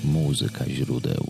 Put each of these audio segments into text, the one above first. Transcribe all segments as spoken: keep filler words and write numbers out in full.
Muzyka źródeł.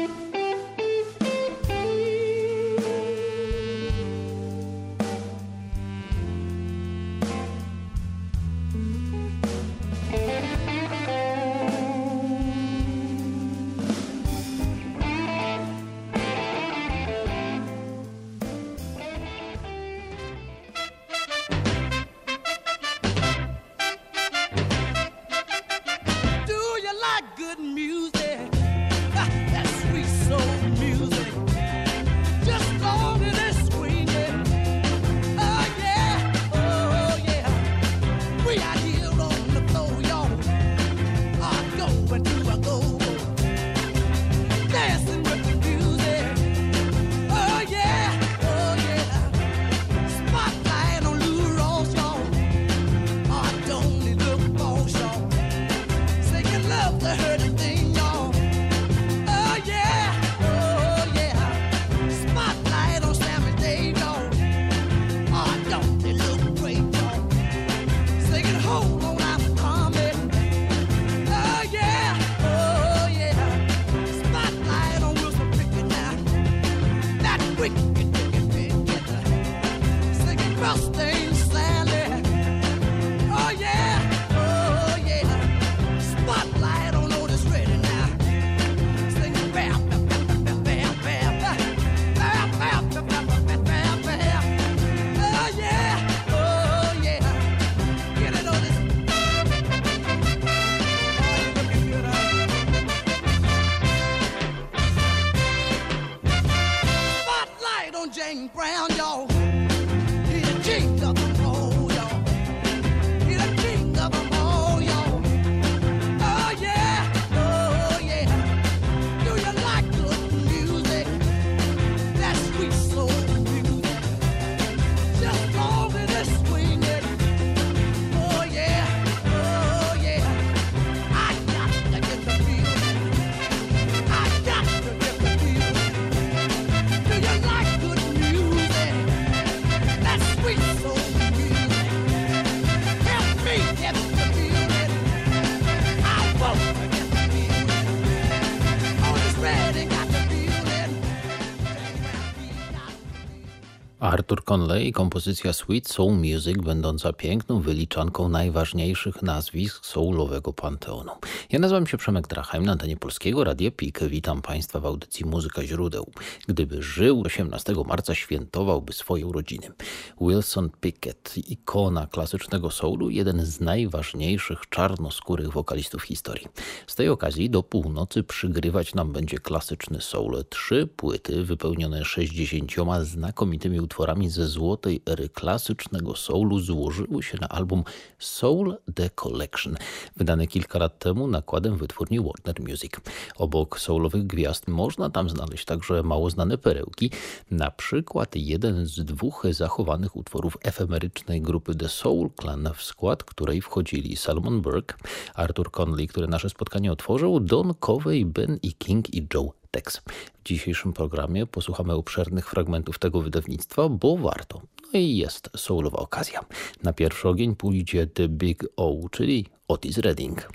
Arthur Conley i kompozycja Sweet Soul Music, będąca piękną wyliczanką najważniejszych nazwisk soulowego panteonu. Ja nazywam się Przemek Drachem, na antenie Polskiego Radia Pik. Witam Państwa w audycji Muzyka źródeł. Gdyby żył, osiemnastego marca świętowałby swoje urodziny. Wilson Pickett, ikona klasycznego soulu, jeden z najważniejszych czarnoskórych wokalistów historii. Z tej okazji do północy przygrywać nam będzie klasyczny soul. Trzy płyty wypełnione sześćdziesięcioma znakomitymi utworami ze złotej ery klasycznego soulu złożyły się na album Soul The Collection, wydany kilka lat temu nakładem wytwórni Warner Music. Obok soulowych gwiazd można tam znaleźć także mało znane perełki, na przykład jeden z dwóch zachowanych utworów efemerycznej grupy The Soul Clan, w skład której wchodzili Salomon Burke, Arthur Conley, który nasze spotkanie otworzył, Don Covey, Ben E. King i Joe Tex. W dzisiejszym programie posłuchamy obszernych fragmentów tego wydawnictwa, bo warto. No i jest soulowa okazja. Na pierwszy ogień pójdzie The Big O, czyli Otis Redding.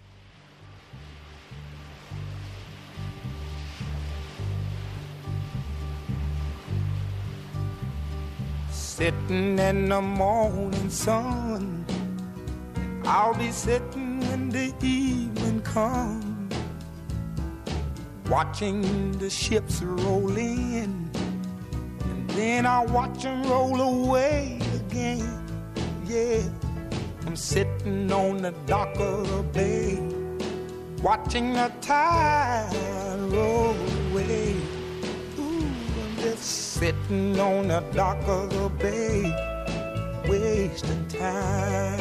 Sitting in the morning sun, I'll be sitting when the evening comes, watching the ships roll in, and then I'll watch them roll away again. Yeah, I'm sitting on the dock of the bay, watching the tide roll away. Ooh, I'm just sitting on the dock of the bay, wasting time.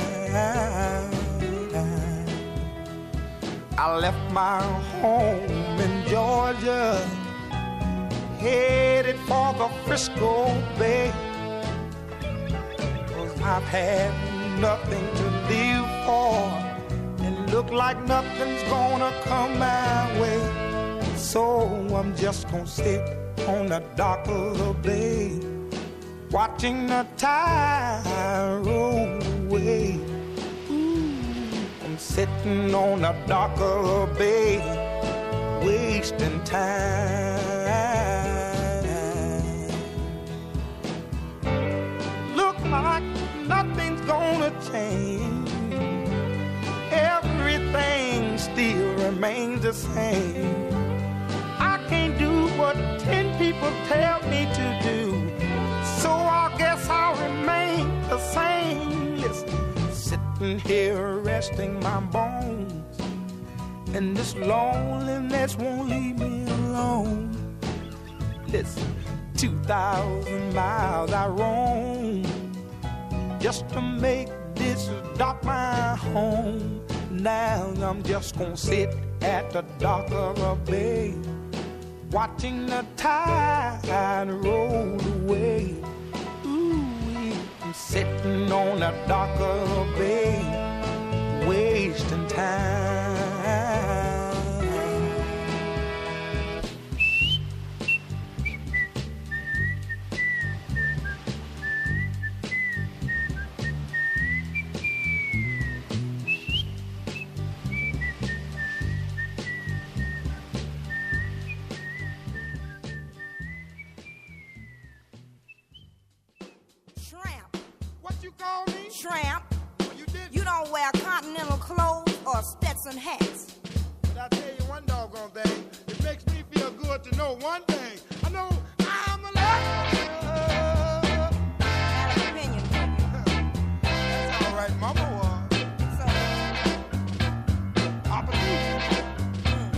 I left my home in Georgia, headed for the Frisco Bay, 'cause I've had nothing to live for, and look like nothing's gonna come my way. So I'm just gonna sit on the dock of the bay, watching the tide roll away. Ooh, I'm sitting on the dock of the bay, wasting time. Look like nothing's gonna change. Everything still remains the same. I can't do what ten people tell me to do, so I guess I'll remain the same. Listen, sitting here resting my bones, and this loneliness won't leave me alone. Listen, two thousand miles I roam just to make this dock my home. Now I'm just gonna sit at the dock of a bay, watching the tide roll away. Ooh, I'm sitting on the dock of a bay, wasting time. Tramp. Oh, you did? You don't wear continental clothes or Stetson hats. But I tell you one doggone thing, it makes me feel good to know one thing. I know I'm alive. I have an opinion. That's all right, Mama was. So, Papa too. mm.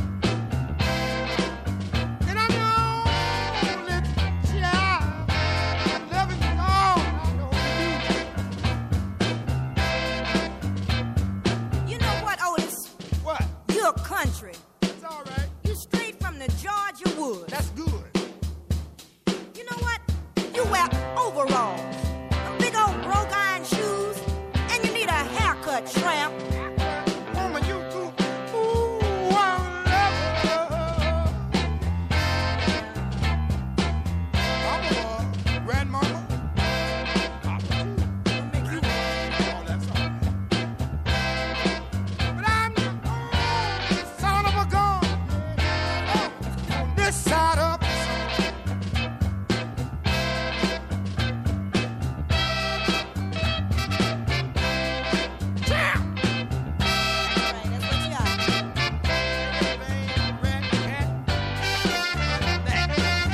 And I know, little child, I'm loving you all. I know You know what, Otis? what? You're country. It's all right. You straight from the Georgia woods. That's good. You know what? You wear overalls, them big old broke iron shoes, and you need a haircut, Tramp. Woman, you too. Ooh, I love her. Mama was. Grandmama. Papa too. Make you Oh, that's all right. But I'm the only son of a gun. Oh, on this side of the sun. Champ! right, that's what you are. Red cat. That.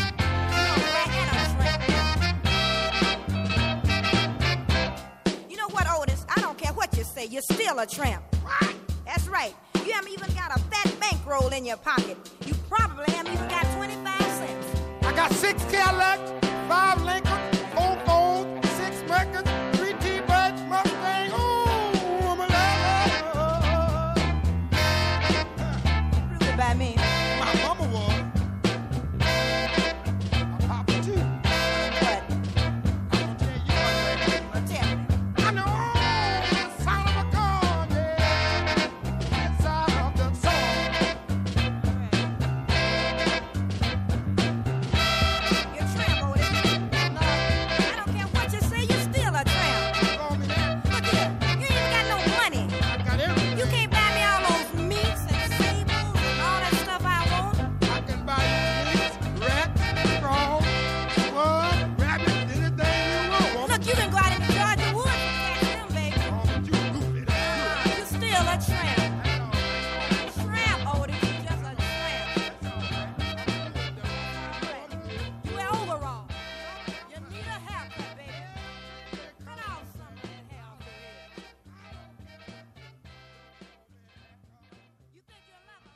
You know what, Otis? I don't care what you say. You're still a tramp. What? That's right. You haven't even got a fat bankroll in your pocket. You probably haven't even got twenty-five cents. I got six Cadillacs, five Lincoln, four Ford, six Mercury, three T-Birds, Mustang. Ooh, I'm a lover. Prove it by me. My mama was. My papa too. But, I'm gonna tell you one thing. but tell me. I know the sound of a gun, yeah, inside of the soul. You're a tramp, Otis. No, I don't care what you say. You're still a tramp. call me that. Look here. You ain't even got no money. I got everything. You can't buy me all those meats and sables and all that stuff I want. I can buy you pigs, rats, frogs, squirrels, rabbits, anything you want. woman. Look, you can go out in the Georgia woods and catch them, baby. Oh, but you goofy. That's good. You're still a tramp. That's all right. Tramp, Otis. You're just a tramp. You wear overalls. You need a haircut, baby. Cut off some of that hair off your head. You think you're lucky?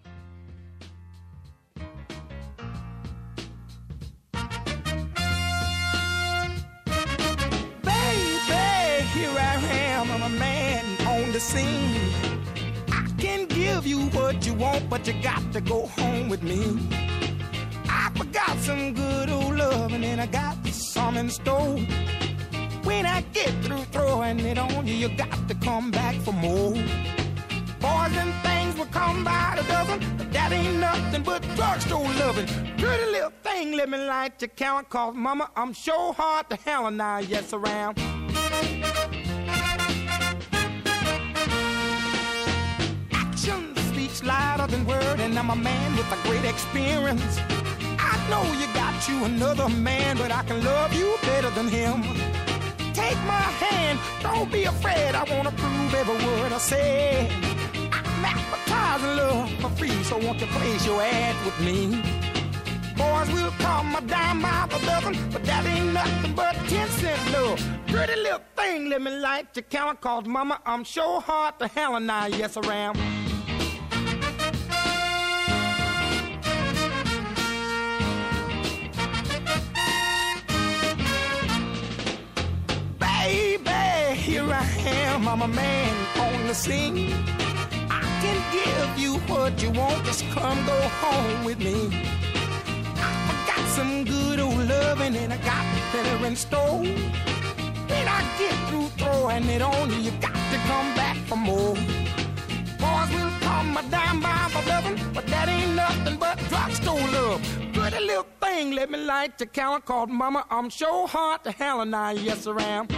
Baby, here I am, I'm a man on the scene. I can give you what you want, but you got to go home with me. I forgot some good old loving and I got some in store. When I get through throwing it on you, you got to come back for more. Boys and things will come by the dozen, but that ain't nothing but drugstore loving. Pretty little thing, let me light your count, cause mama, I'm sure hard to handle now, yes, around. Action speaks louder than spoken word, and I'm a man with a great experience. I know you got you another man, but I can love you better than him. Take my hand, don't be afraid, I wanna prove every word I say. I'm advertising love for free, so won't you place your ad with me? Boys will call my dime by the dozen, but that ain't nothing but ten cent love. Pretty little thing, let me light your counter, cause mama, I'm sure hard to hell and I, yes I am. Baby, here I am, I'm a man on the scene. I can give you what you want, just come go home with me. Some good old loving and I got better in store. When I get through throwing it on you, you got to come back for more. Boys will call my dime by the dozen, but that ain't nothing but drugstore love. Pretty little thing, let me light your counter, called mama, I'm sure hard to hell and I, yes I am.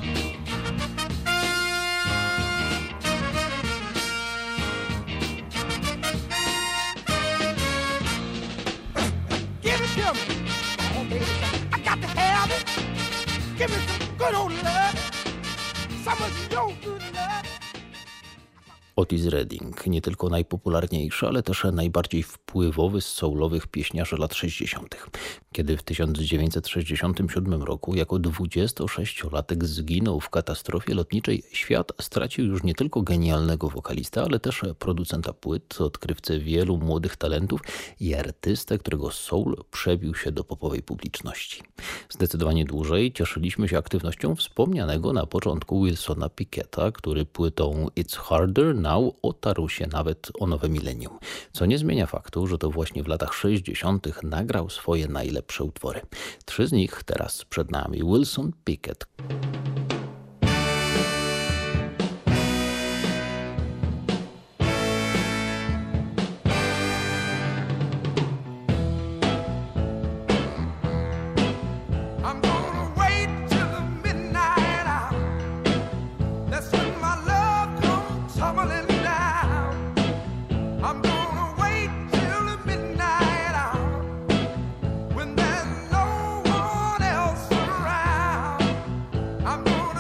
Give it to me. Oh, baby. I got to have it. Give me some good old love. Some of your good love. Otis Redding, nie tylko najpopularniejszy, ale też najbardziej wpływowy z soulowych pieśniarzy lat sześćdziesiątych. Kiedy w tysiąc dziewięćset sześćdziesiątym siódmym roku jako dwudziestosześciolatek zginął w katastrofie lotniczej, świat stracił już nie tylko genialnego wokalista, ale też producenta płyt, odkrywcę wielu młodych talentów i artystę, którego soul przebił się do popowej publiczności. Zdecydowanie dłużej cieszyliśmy się aktywnością wspomnianego na początku Wilsona Picketta, który płytą It's Harder Now otarł się nawet o nowe milenium, co nie zmienia faktu, że to właśnie w latach sześćdziesiątych nagrał swoje najlepsze utwory. Trzy z nich teraz przed nami. Wilson Pickett. I'm gonna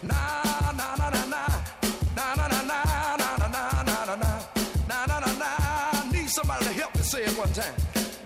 Somebody to help me say it one time.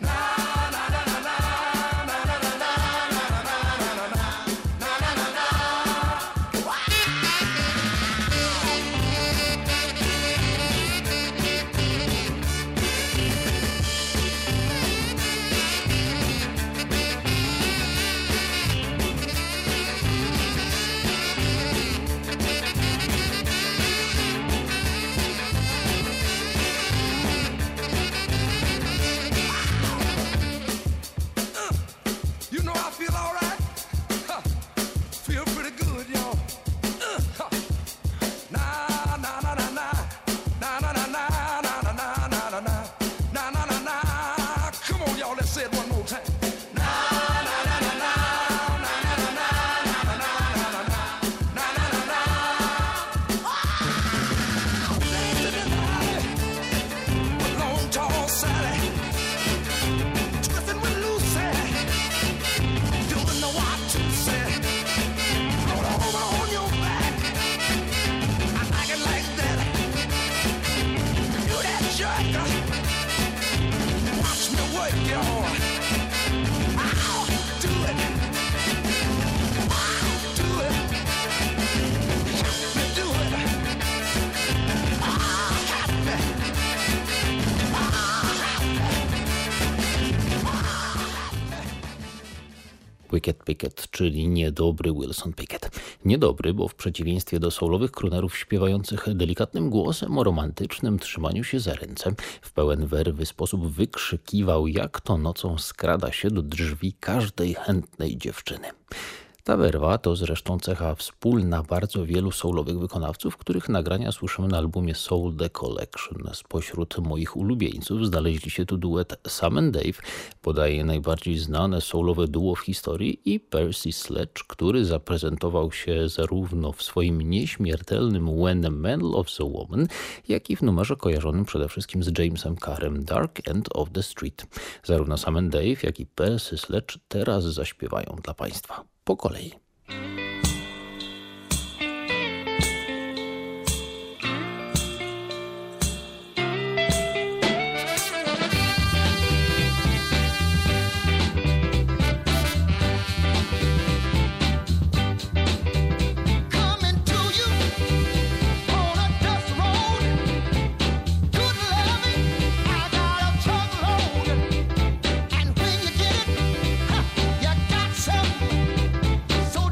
Wicked Pickett, czyli niedobry Wilson Pickett. Niedobry, bo w przeciwieństwie do soulowych croonerów śpiewających delikatnym głosem o romantycznym trzymaniu się za ręce, w pełen werwy sposób wykrzykiwał, jak to nocą skrada się do drzwi każdej chętnej dziewczyny. Ta werwa to zresztą cecha wspólna bardzo wielu soulowych wykonawców, których nagrania słyszymy na albumie Soul The Collection. Spośród moich ulubieńców znaleźli się tu duet Sam and Dave, podaje najbardziej znane soulowe duo w historii, i Percy Sledge, który zaprezentował się zarówno w swoim nieśmiertelnym When a Man Loves a Woman, jak i w numerze kojarzonym przede wszystkim z Jamesem Carrem Dark End of the Street. Zarówno Sam and Dave, jak i Percy Sledge teraz zaśpiewają dla Państwa. Po kolei. So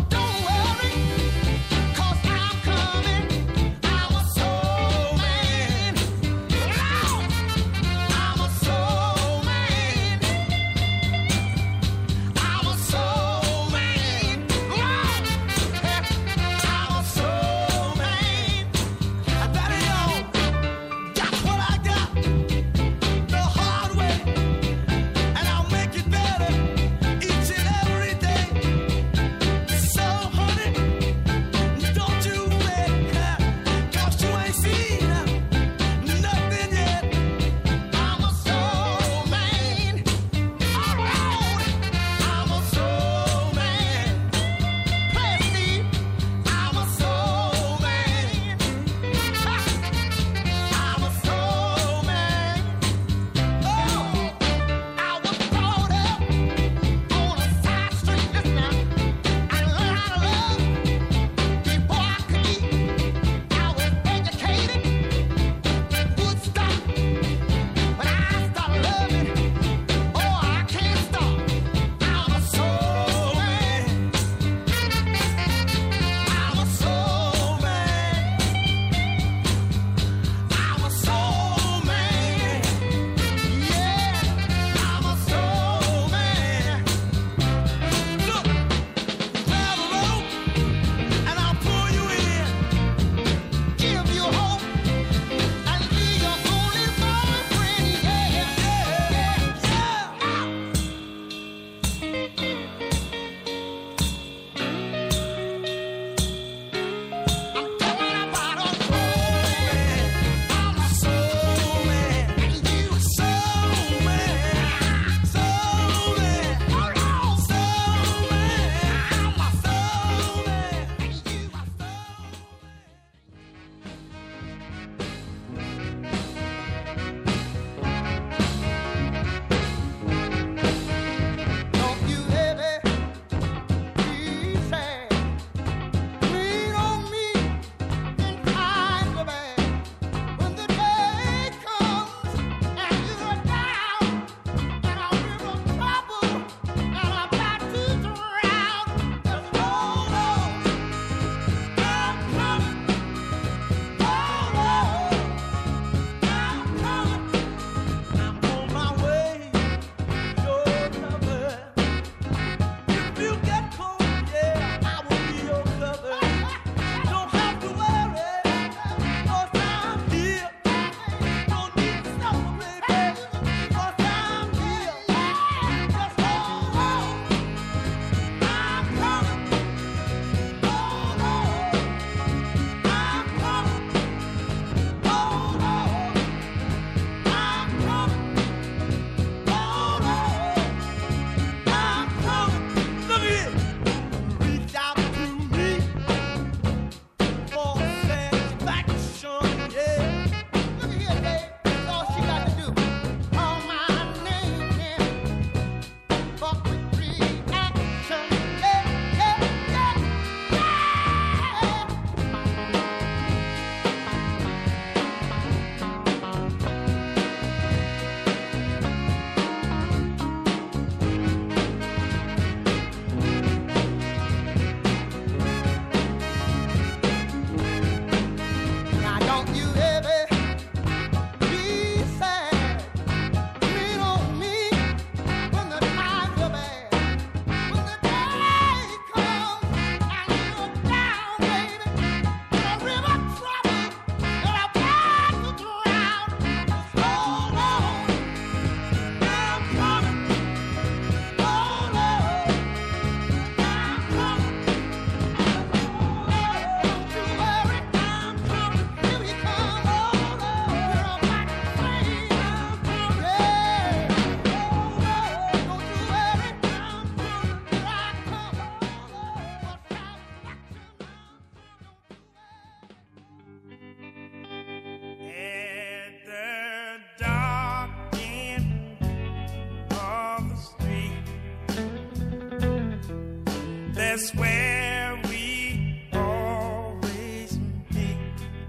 That's where we always meet,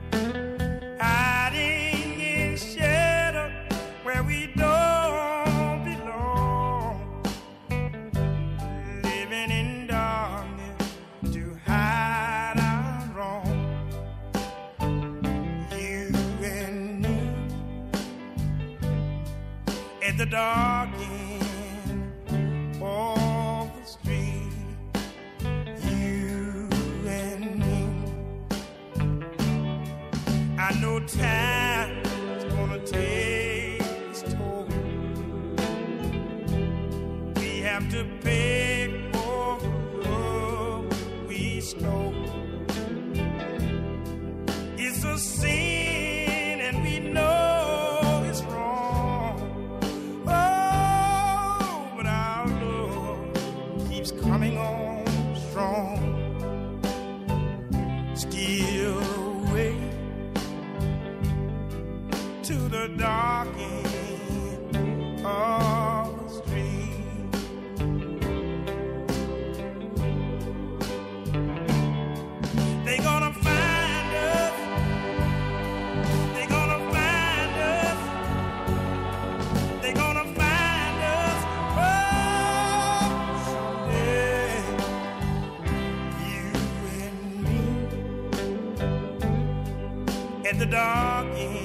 hiding in shadow where we don't belong, living in darkness to hide our wrong. You and me at the dark end of the street. I know time's gonna take its toll. We have to pay for the love we stole. It's a sin and we know it's wrong. Oh, but our love keeps coming on strong. Still away to the dark end of the street. They gonna find us. They gonna find us. They gonna find us. Oh, someday. You and me at the dark end.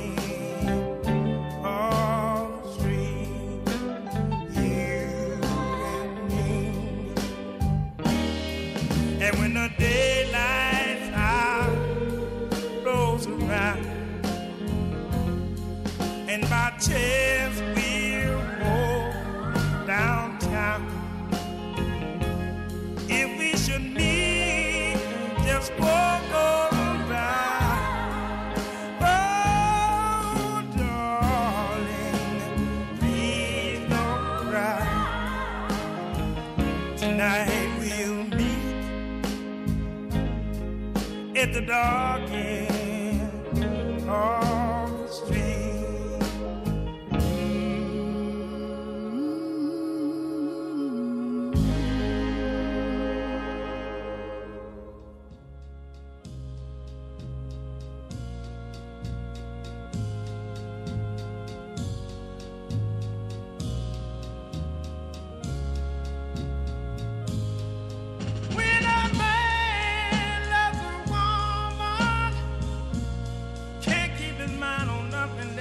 And when the daylight hour rolls around, and by chance we'll walk downtown, if we should meet, just walk around. Oh, darling, please don't cry. Tonight we'll meet at the dark end of the street. When a man loves a woman, can't keep his mind on nothing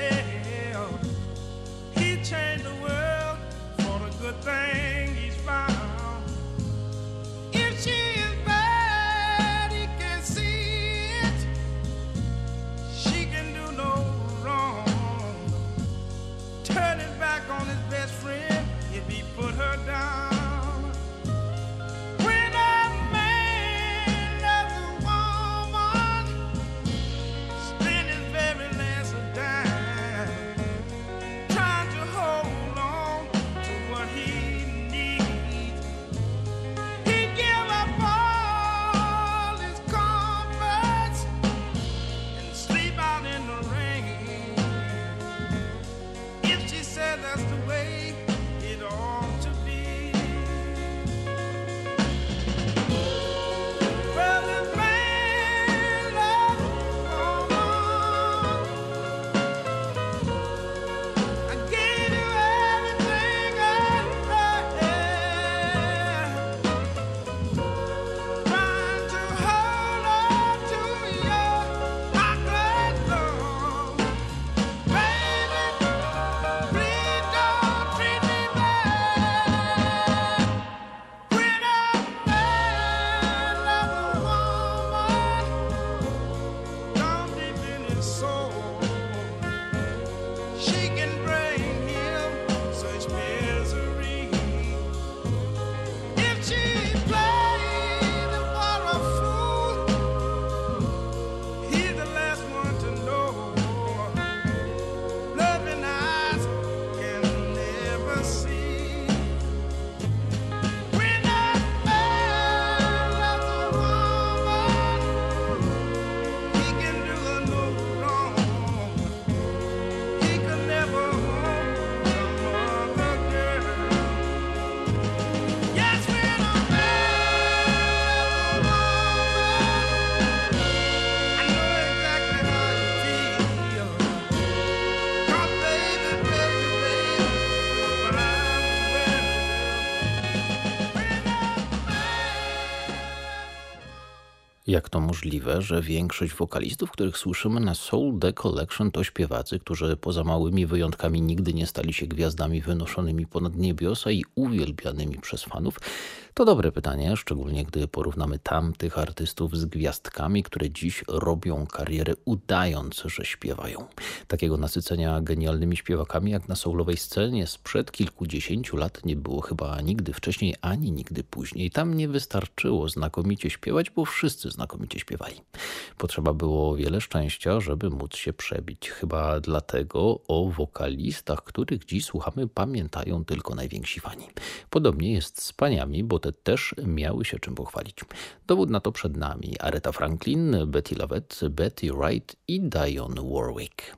Jak to możliwe, że większość wokalistów, których słyszymy na Soul The Collection, to śpiewacy, którzy poza małymi wyjątkami nigdy nie stali się gwiazdami wynoszonymi ponad niebiosa i uwielbianymi przez fanów? To dobre pytanie, szczególnie gdy porównamy tamtych artystów z gwiazdkami, które dziś robią karierę udając, że śpiewają. Takiego nasycenia genialnymi śpiewakami jak na soulowej scenie sprzed kilkudziesięciu lat nie było chyba nigdy wcześniej, ani nigdy później. Tam nie wystarczyło znakomicie śpiewać, bo wszyscy znakomicie śpiewali. Potrzeba było wiele szczęścia, żeby móc się przebić. Chyba dlatego o wokalistach, których dziś słuchamy, pamiętają tylko najwięksi fani. Podobnie jest z paniami, bo te też miały się czym pochwalić. Dowód na to przed nami. Aretha Franklin, Betty Lovett, Betty Wright i Dionne Warwick.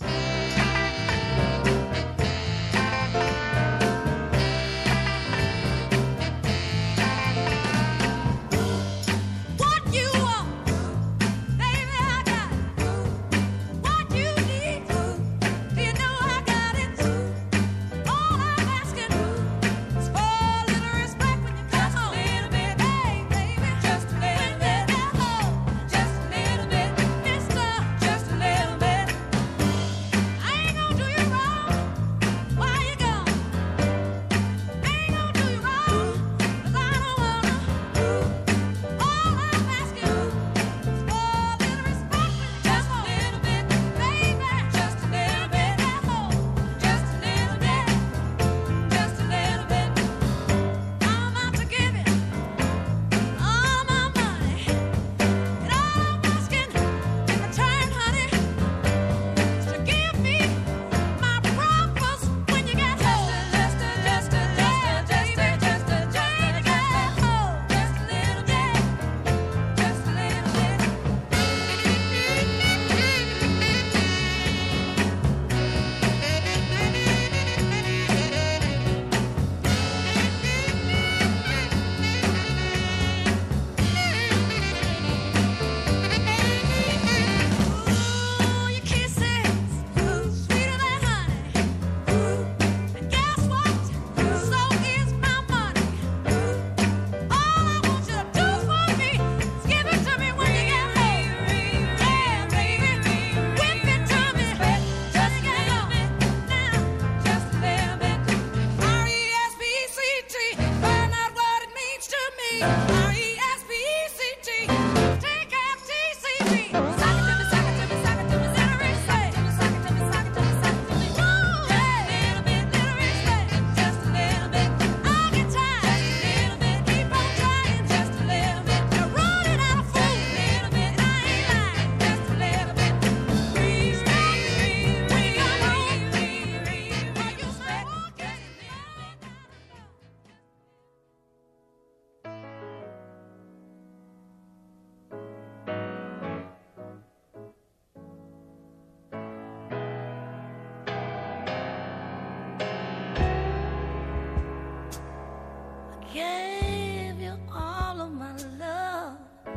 Gave you all of my love,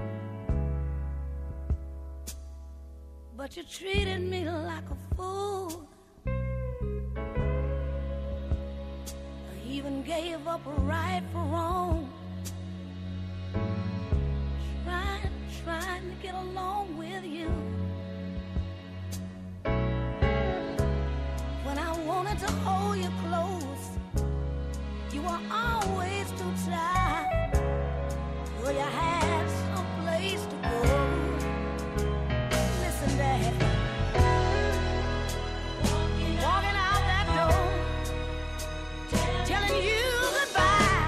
but you treated me like a fool. I even gave up a right for wrong, trying, trying to get along with you. When I wanted to hold you close, you were always too tired. Well, you had some place to go. Listen, Dad, walking, walking out that door, telling you goodbye.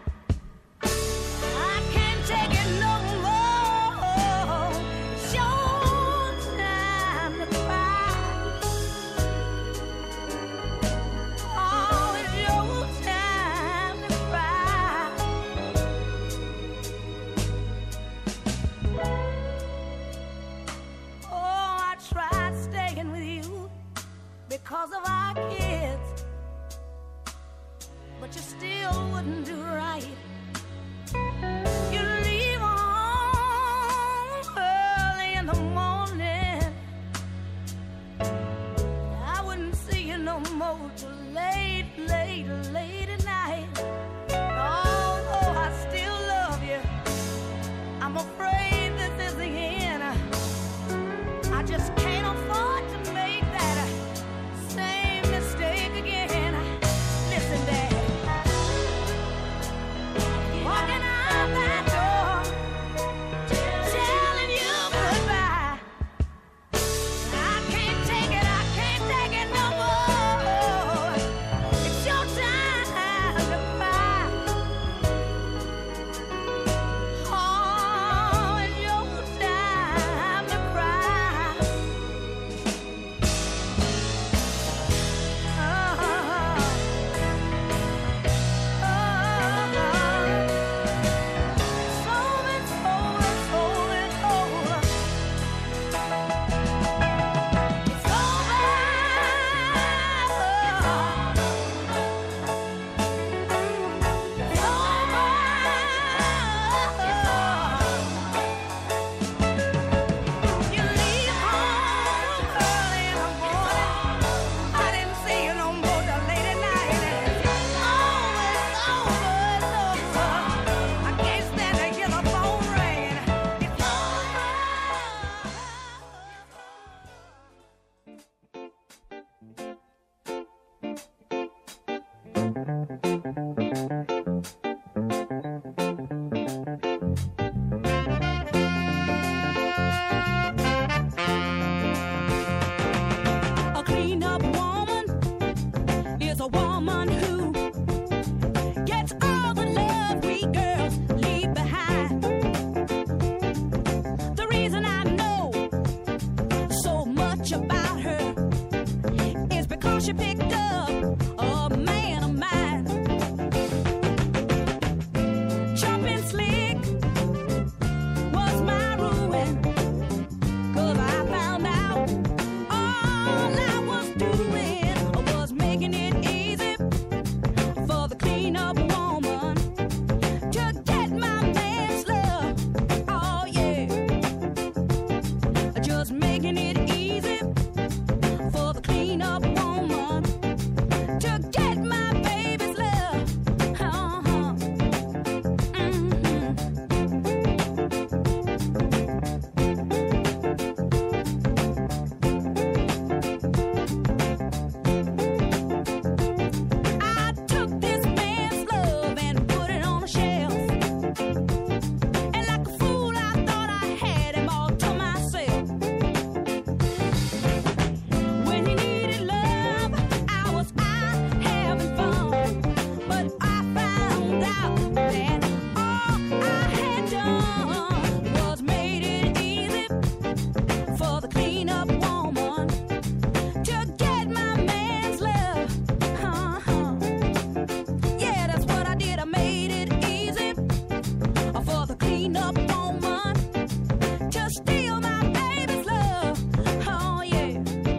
I can't take it no more. It's your time to cry. Oh, it's your time to cry. Oh, I tried staying with you because of our kids, but you still wouldn't do right. You leave home early in the morning. I wouldn't see you no more till late, late, late at night. Although I still love you, I'm afraid this just can't afford to make that same mistake again. Listen, Dad, walking out that door, telling you goodbye. I can't take it, I can't take it no more. It's your time to cry. Oh, it's your time to cry. Oh, oh, so it's over, so it's over. It's You leave home early in the morning. I didn't see you no more till late at night. It's over, it's over, it's over. I can't stand to hear the phone ringing. It's over. A clean-up woman is a woman who gets all the love we girls leave behind. The reason I know so much about her is because she picked up a man of mine. Jumping slick was my ruin, 'cause I found out all I was doing was making it easy for the clean-up woman to get my man's love. Oh yeah, just making it easy for the clean-up woman to get my baby's love. Uh-huh. Mhm. I took this man's love and put it on a shelf. And like a fool, I thought I had him all to myself. When he needed love, I was out having fun. But I found out that all I had done was made it easy for the clean-up woman to get my man's love. Uh-huh. Yeah, that's what I did. I made it easy for the clean-up woman to steal my baby's love. Oh yeah.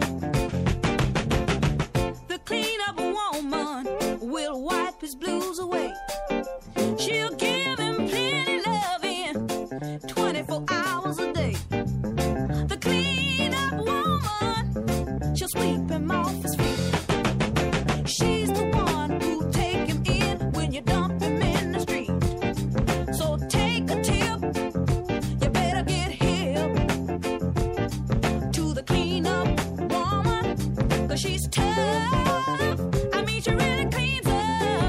The clean-up woman will wipe his blues away. She'll give him plenty loving twenty-four hours a day. The clean-up woman, she'll sweep him off his feet. She's the one who'll take him in when you dump him in the street. So take a tip, you better get hip to the clean-up woman, 'cause she's tough. I mean, she really cleans up.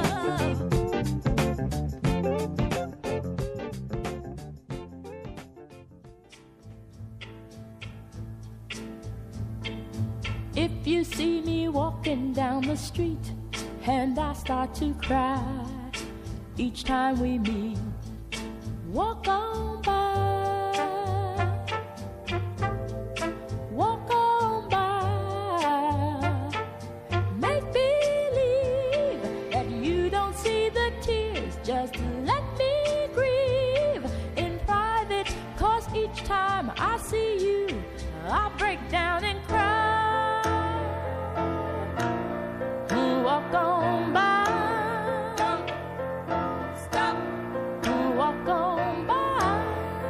If you see me walking down the street and I start to cry each time we meet, walk on by, walk on by. Make believe that you don't see the tears, just let me grieve in private, 'cause each time I see you, I break down and cry. Walk on by, stop, walk on by.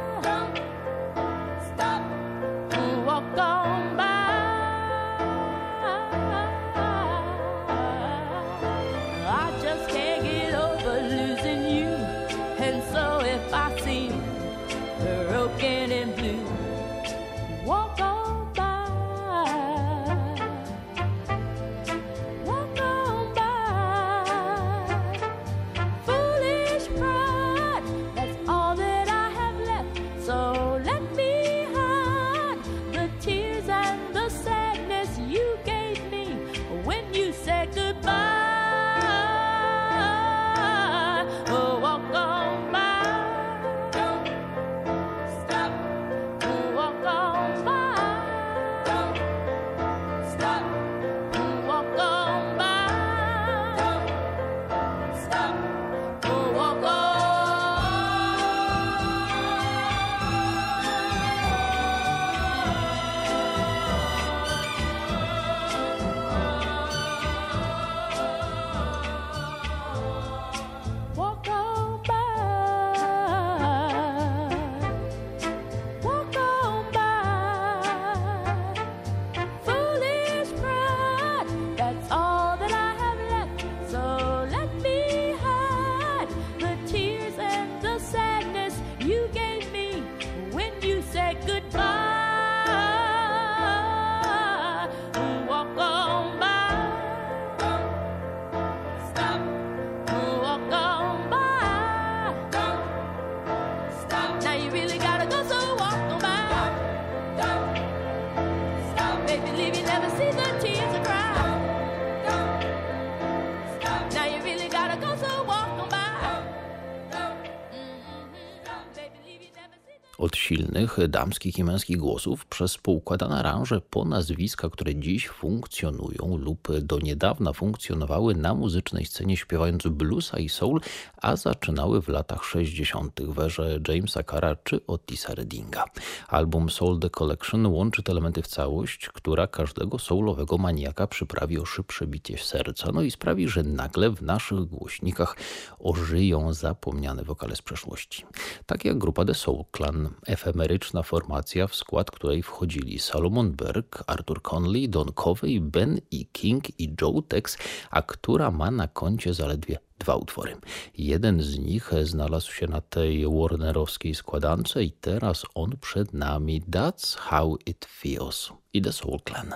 Od silnych damskich i męskich głosów przez poukładane aranże po nazwiska, które dziś funkcjonują lub do niedawna funkcjonowały na muzycznej scenie śpiewając bluesa i soul, a zaczynały w latach sześćdziesiątych w erze Jamesa Carra czy Otisa Reddinga. Album Soul The Collection łączy te elementy w całość, która każdego soulowego maniaka przyprawi o szybsze bicie serca, no i sprawi, że nagle w naszych głośnikach ożyją zapomniane wokale z przeszłości. Tak jak grupa The Soul Clan, efemeryczna formacja, w skład której wchodzili Solomon Burke, Arthur Conley, Don Covey, Ben E. King i Joe Tex, a która ma na koncie zaledwie dwa utwory. Jeden z nich znalazł się na tej warnerowskiej składance i teraz on przed nami. That's How It Feels i The Soul Clan.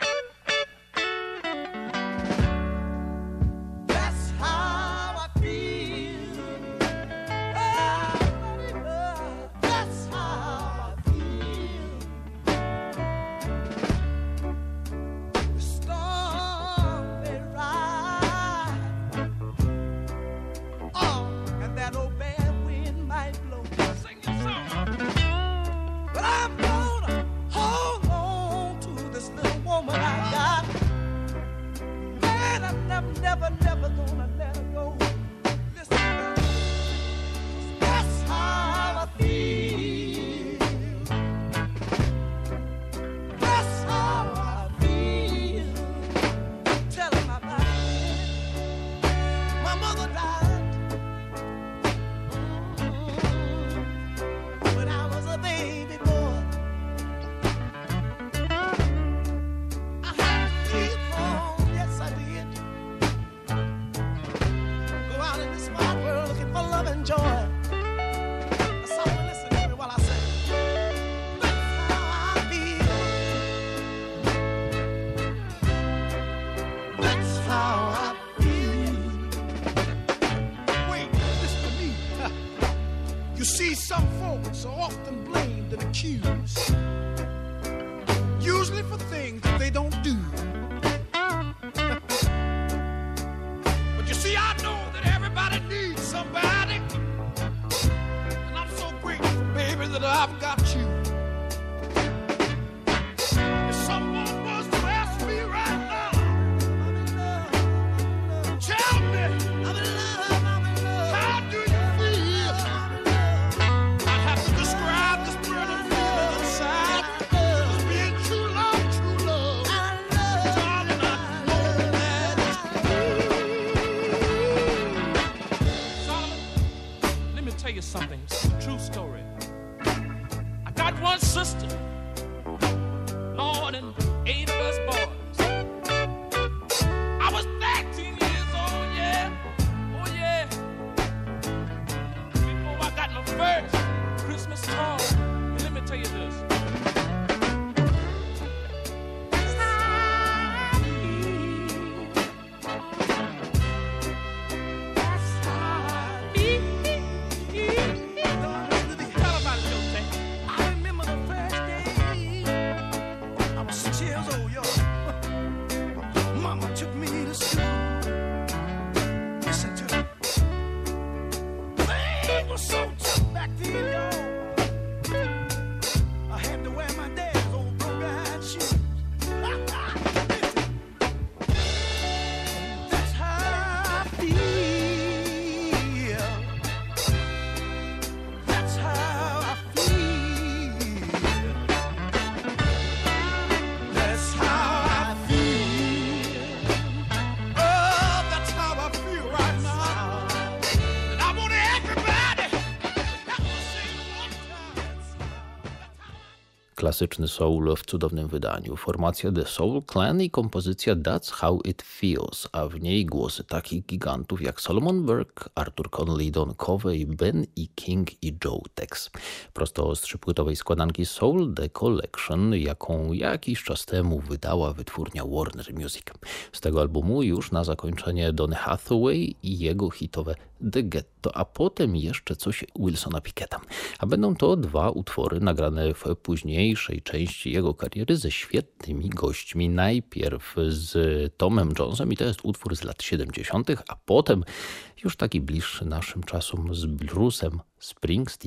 Klasyczny soul w cudownym wydaniu, formacja The Soul Clan i kompozycja That's How It Feels, a w niej głosy takich gigantów jak Solomon Burke, Arthur Conley, Don Covey, Ben E. King i Joe Tex. Prosto z trzypłytowej składanki Soul The Collection, jaką jakiś czas temu wydała wytwórnia Warner Music. Z tego albumu już na zakończenie Donny Hathaway i jego hitowe The Ghetto, a potem jeszcze coś Wilsona Picketta. A będą to dwa utwory nagrane w późniejszej części jego kariery ze świetnymi gośćmi. Najpierw z Tomem Jonesem i to jest utwór z lat siedemdziesiątych, a potem już taki bliższy naszym czasom z Bruce'em Springsteenem.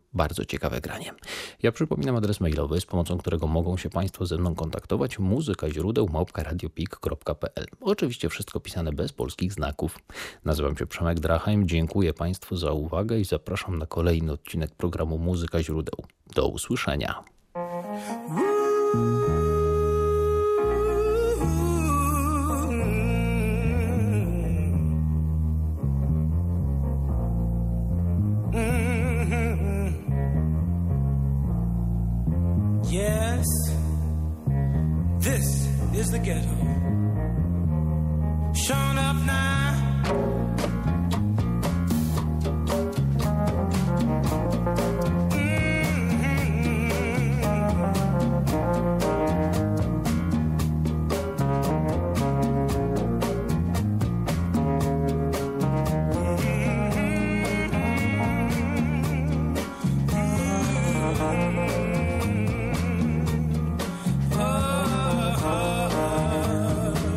Bardzo ciekawe granie. Ja przypominam adres mailowy, z pomocą którego mogą się Państwo ze mną kontaktować. muzyka źródeł małpka radiopik kropka p l. Oczywiście wszystko pisane bez polskich znaków. Nazywam się Przemek Drachheim. Dziękuję Państwu za uwagę i zapraszam na kolejny odcinek programu Muzyka źródeł. Do usłyszenia. Yes, this is the ghetto. Showing up now. Oh,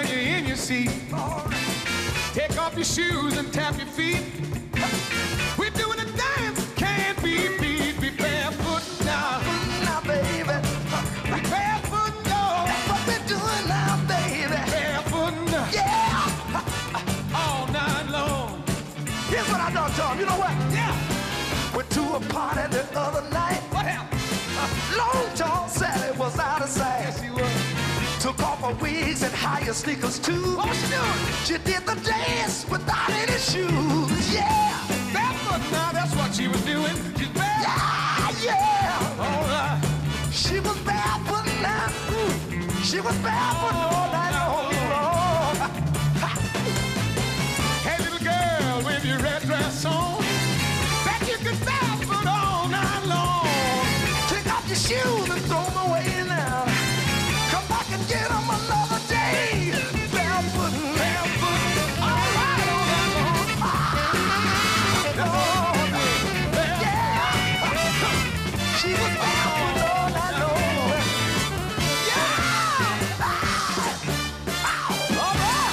you're in your seat, take off your shoes and tap your feet. We're doing a dance, can't be beat. Be barefoot now, now, baby. Be barefoot now. That's what we're doing now, baby. Barefoot now, yeah. All night long. Here's what I done, Tom. You know what? Yeah. Went to a party the other night. What happened? Long John Sally was out of sight. Yes, he was. Took off her wigs and higher sneakers too. What was she doing? She did the dance without any shoes. Yeah. Barefoot now, that's what she was doing. She's barefoot. Yeah, yeah. All right. She was barefoot now. She was barefoot all night long. Hey, little girl, with your red dress on, bet you could barefoot all night long. Take off your shoes and throw them away now. Come back and get them another day. Barefoot, barefoot, all right, all night long. Ah, Lord, yeah. She was barefoot all night long. Yeah. Ah, all right.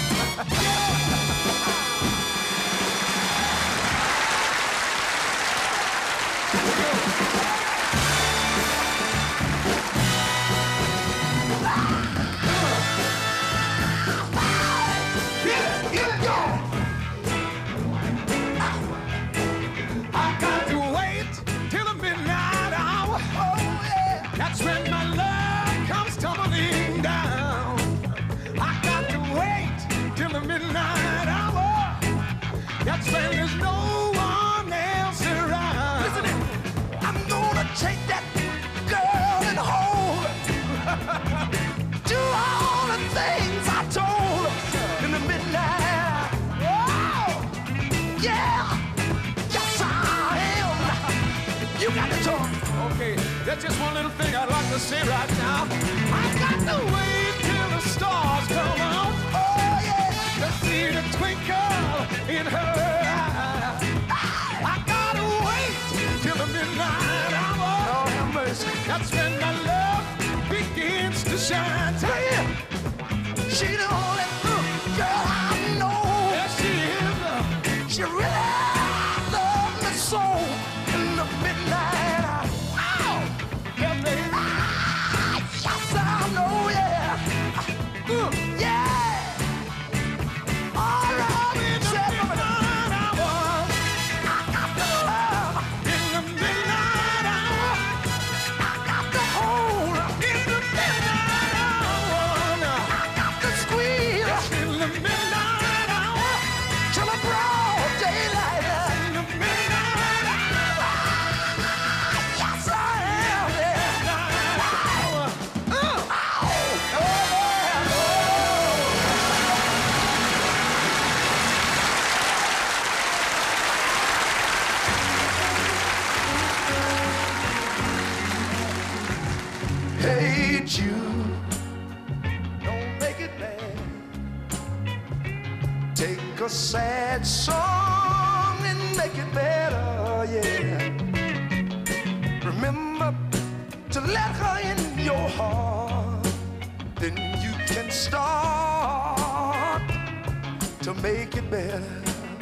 I got to wait till the midnight hour. Oh, yeah. That's when my love comes tumbling down. I got to wait till the midnight hour. That's when there's no one else around. Listen, I'm gonna take that girl and hold her. Do all the things I told her in the midnight. Oh, yeah. Yes, I am. You got to talk. Okay, that's just one little thing I'd like to say right now. I got to wait till the stars come out. Oh, yeah. To see the twinkle in her eye. I gotta wait till the midnight hour. Lord have mercy. That's when my love begins to shine. Tell you, she the only girl I know. Yes, she is. She really loves me so in the midnight hour. Ow! Yeah, baby. Ah, yes, I know, yeah. Uh, yeah. All right, in the midnight hour. I got the love in the midnight hour. I got the hold in the midnight hour. I got the squeeze in the midnight hour. Till the broad daylight in the midnight hour. Yes, I am. Yeah. Hour. Uh, ow. Oh, yeah. Oh. Hey, Jude, don't make it bad. Take a sad song and make it better, yeah. Remember to let her in your heart. Then you can start to make it better.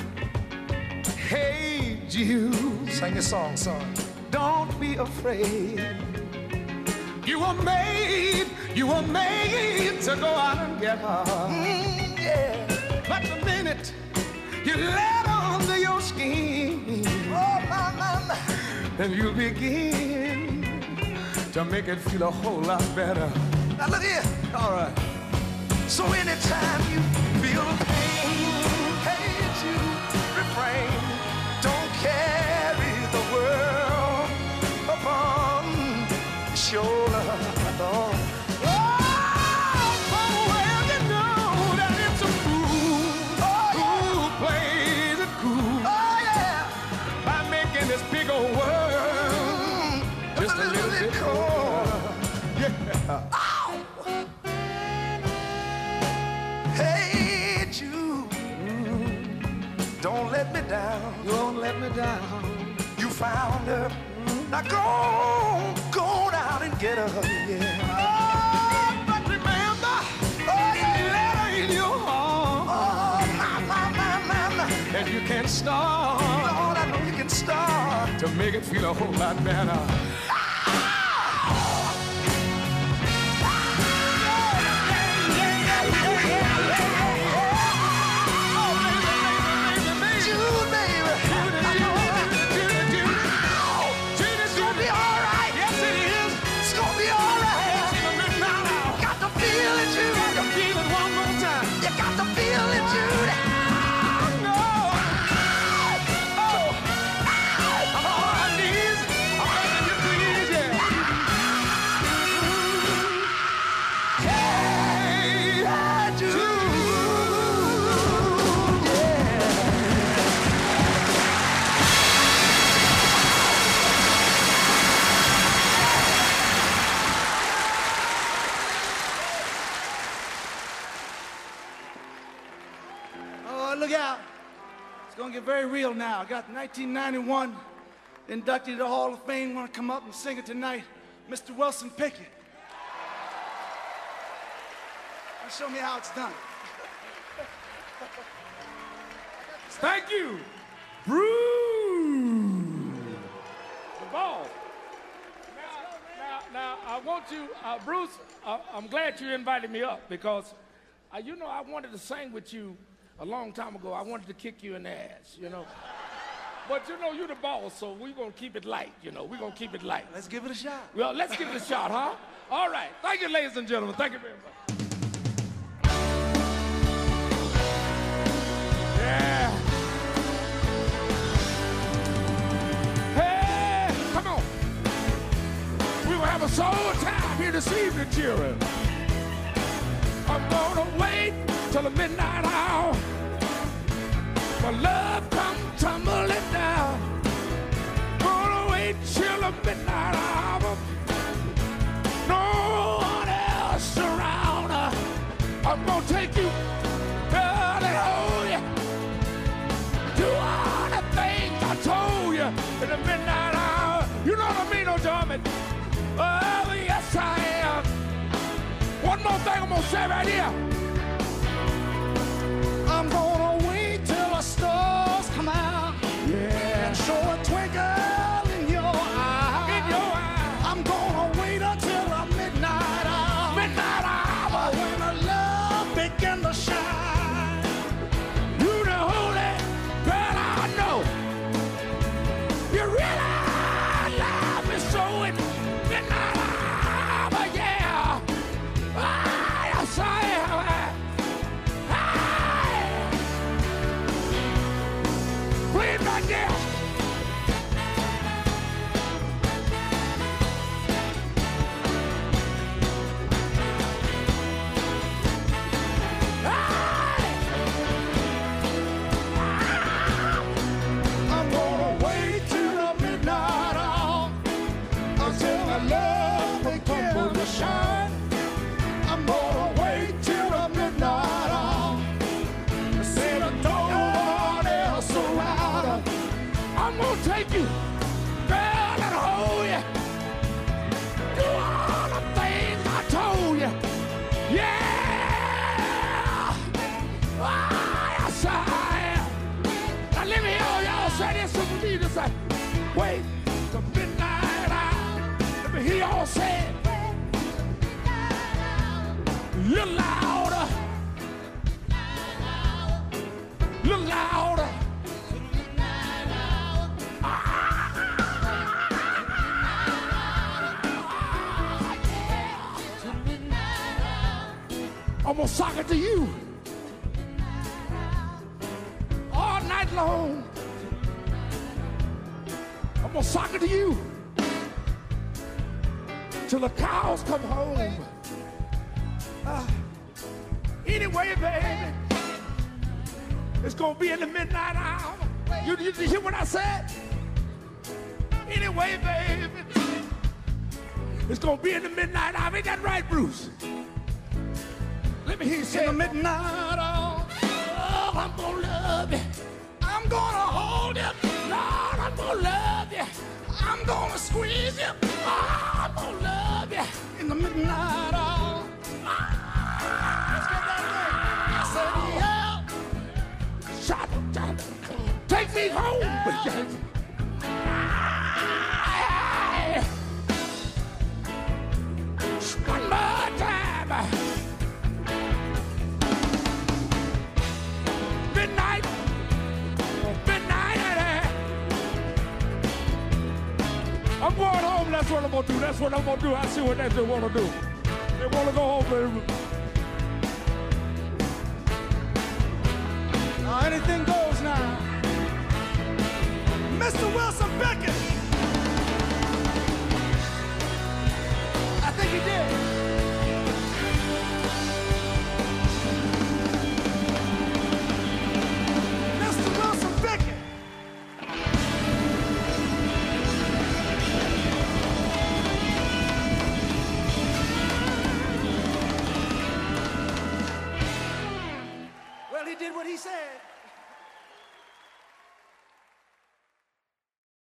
Hey, Jude, sing a song, son. Don't be afraid. You were made, you were made to go out and get her. Mm, yeah. But the minute you let under your skin, oh, my, my, my, then you'll begin to make it feel a whole lot better. Now look here. All right. So anytime you feel pain, hate you, refrain. Don't carry the world upon your shoulder. Oh, well, you know that it's a fool who plays it cool. Oh, yeah. By making this big old world just a little bit cold. Yeah. Ow! Hey, Jude, don't let me down. Don't let me down. You found her. Now go, go down and get her, yeah. Oh, but remember, oh, yeah. Let her you can start. Lord, I know you can start to make it feel a whole lot better. Get very real now. I got nineteen ninety-one inducted to the Hall of Fame. Want to come up and sing it tonight, Mister Wilson Pickett. Now show me how it's done. Thank you, Bruce. The ball. Now, now, now I want you, uh, Bruce. Uh, I'm glad you invited me up because, uh, you know, I wanted to sing with you. A long time ago, I wanted to kick you in the ass, you know. But, you know, you're the boss, so we're going to keep it light, you know. We're going to keep it light. Let's give it a shot. Well, let's give it a shot, huh? All right. Thank you, ladies and gentlemen. Thank you very much. Yeah. Hey, come on. We will have a soul time here this evening, children. I'm going to wait till the midnight hour. My love come tumbling down. Gonna wait till the midnight hour. No one else around. I'm gonna take you, girl, and hold you. Do all the things I told you in the midnight hour. You know what I mean, don't you, man? Oh, yes, I am. One more thing I'm gonna say right here. I'm gonna wait till the stars come out, yeah, and show a twinkle in your eye. In your eye. I'm gonna wait until the midnight hour. Midnight hour. When the love begin to shine. You the holy girl, I know. You really love me so in midnight hour, yeah. Ah, yes, I am. Right there. I'm gonna wait till the midnight hour until the love begins to shine. I'm gonna wait till the midnight hour to see the dawn else around. I'm gonna take you, girl, and hold you. Do all the things I told you. Yeah! Ah, yes, I am. Now let me hear y'all say this with me to say, wait till midnight hour. Let me hear y'all say it. A little louder. A little louder. I'm gonna sock it to you all night long. I'm gonna sock it to you till the cows come home. Uh, anyway, baby, it's gonna be in the midnight hour. You, you, you hear what I said? Anyway, baby, it's gonna be in the midnight hour. Ain't that right, Bruce? Let me hear you say in the midnight hour. Oh, I'm gonna love you. I'm gonna hold you. Lord, I'm gonna love you. I'm gonna squeeze you. Oh, I'm gonna love you in the midnight hour. Ah, let's get that thing. I said, yeah. Shot down the take me home. One more time. Midnight. Midnight. I'm going home. That's what I'm going to do. That's what I'm going to do. I see what they want to do. They want to go home, baby. Now anything goes now. Mister Wilson Pickett. I think he did. Mister Wilson Pickett. Well, he did what he said.